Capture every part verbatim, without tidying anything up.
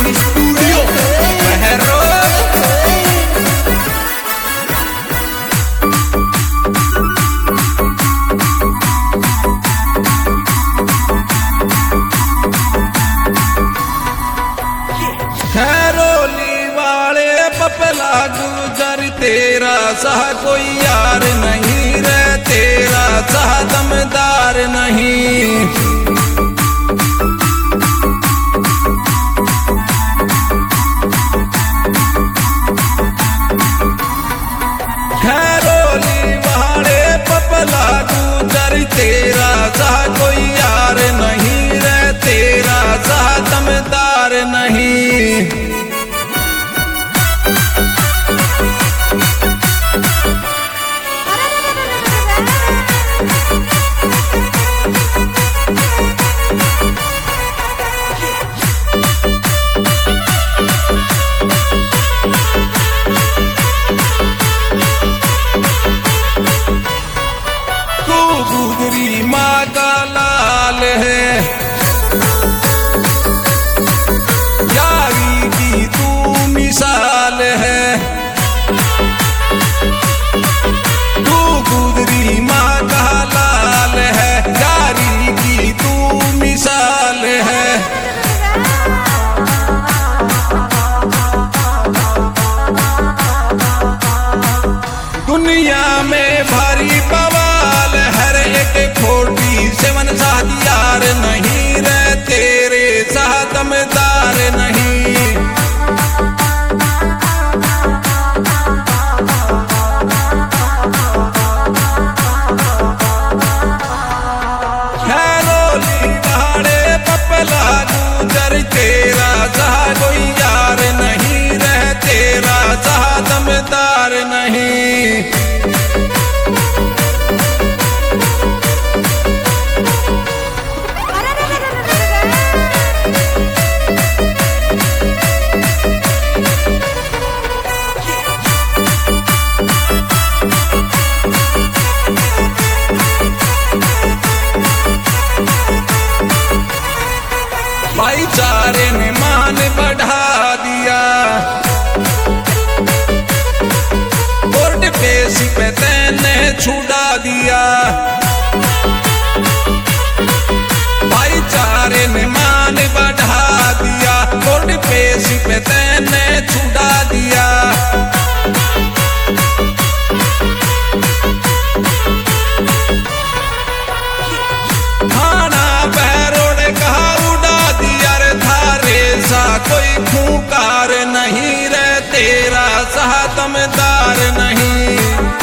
Studio Behror. Khairoli वाले पपला गुजर तेरा सा कोई यार नहीं रे, तेरा सा दमदार नहीं। खैरोली वाले पपला गुजर तेरा सा कोई यार नहीं रे, तेरा सा दमदार नहीं। गुजरी माँ का लाल है, यारी की तू मिसाल है। तू गुजरी माँ का लाल है, यारी की तू मिसाल है। दुनिया में भारी बवाल हर एक फोर्टी सेवन साथ यार नहीं रे, तेरे साथ दमदार नहीं। खैरोली वाले पपला गुजर तेरा सा कोई यार नहीं रे, तेरा सा दमदार नहीं। भाईचारे ने मान बढ़ा दिया, कोर्ट पेशी पे तैने छुड़ा दिया। भाईचारे ने मान बढ़ा दिया, कोर्ट पेशी पे तैने छुड़ा दिया। थाना बहरोड कहा उड़ा दिया रे, थारे सा कोई खूंखार नहीं रे, तेरा सा दमदार नहीं।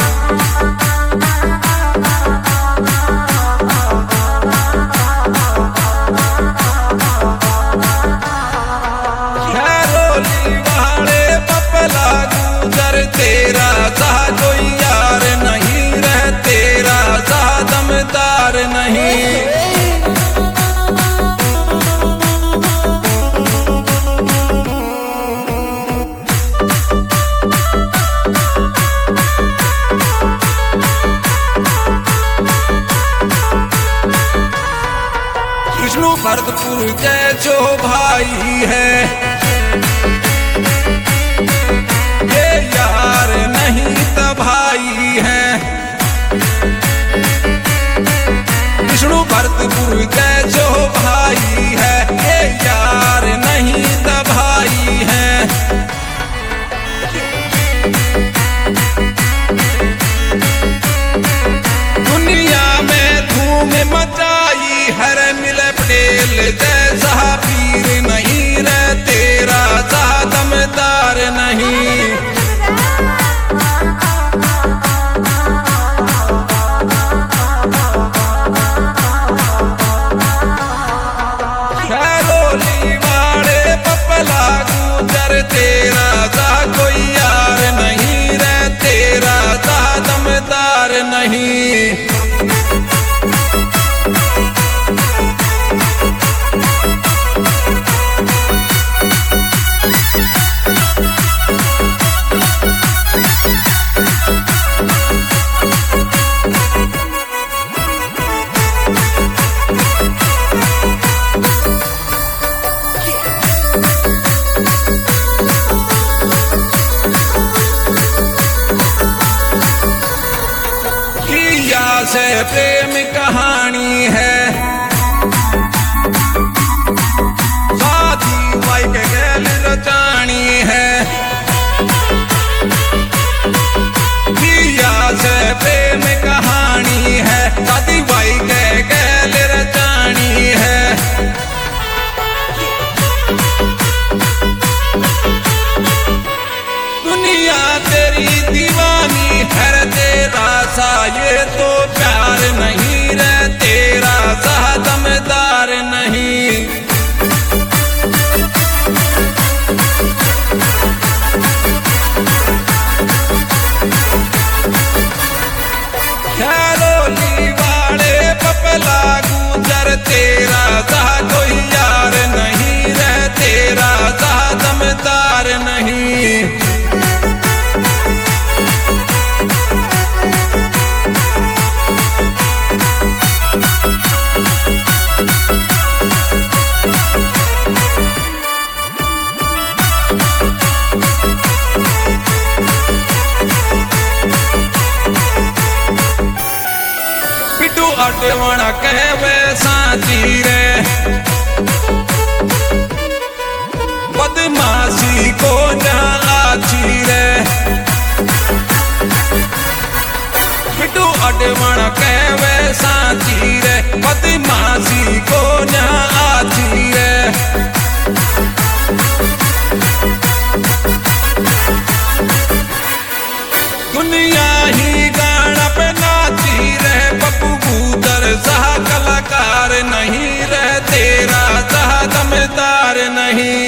खैरोली वाले पपला गुजर तेरा सा कोई यार नहीं रे, तेरा सा दमदार नहीं। विष्णु भरतपुर जय जो भाई है, ये यार नहीं तभाई है। विष्णु भरतपुर जय जो भाई है, ये यार नहीं तभाई है। दुनिया में धूम मचाई हर मिले पटेल जैसा पीर नहीं रे, तेरा सा दमदार नहीं। खैरोली वाले पपला गुजर तेरा सा कोई यार नहीं रे, तेरा सा दमदार नहीं। से प्रेम कहानी है, शादी भाई के गैल रचानी है। पिया से प्रेम कहानी है, शादी भाई के गैल रचानी है। दुनिया तेरी दीवानी है, तेरा सा ये तो प्यार नहीं रे, तेरा सा दमदार नहीं। खैरोली वाले पपला गुजर, तेरा सा कोई यार नहीं रे, तेरा सा दमदार नहीं। अटवण कहवे साची रे, बदमाशी को ना आची रे। बिटू अटवण कहवे साची रे, बदमाशी को ना आची रे। दुनिया ही गाना पे नाची रे, पप्पू गुदर सहा कलाकार नहीं रे, तेरा सहा दमदार नहीं।